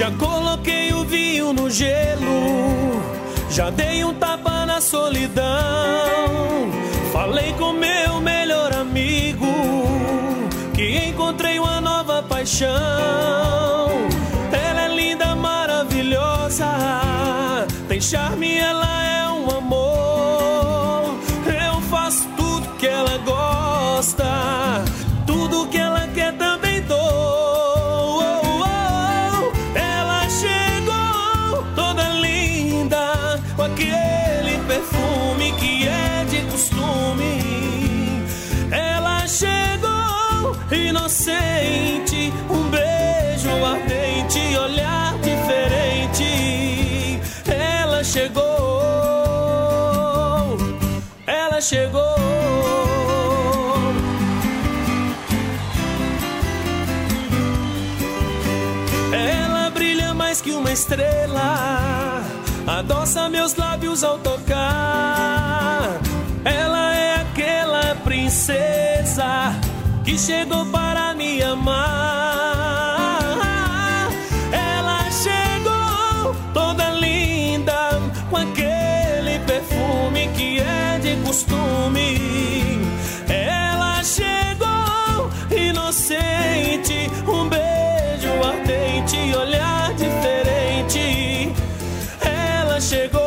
Já coloquei o vinho no gelo, já dei um tapa na solidão. Falei com meu melhor amigo que encontrei uma nova paixão. Ela é linda, maravilhosa, tem charme, ela é um amor. Eu faço tudo que ela gosta, tudo que ela quer também dou. Aquele perfume que é de costume. Ela chegou inocente, um beijo ardente, olhar diferente. Ela chegou, ela chegou. Ela brilha mais que uma estrela, adoça meus lábios ao tocar. Ela é aquela princesa que chegou para me amar. Ela chegou toda linda, com aquele perfume que é de costume. Ela chegou inocente, um beijo ardente, olhar diferente. Chegou,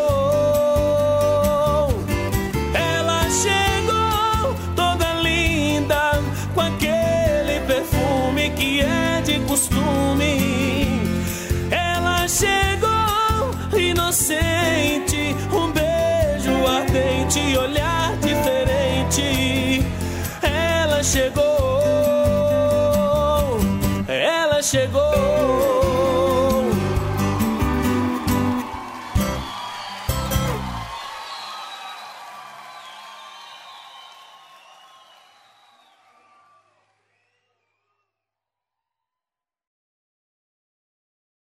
ela chegou toda linda, com aquele perfume que é de costume. Ela chegou inocente, um beijo ardente, olhar diferente. Ela chegou, ela chegou.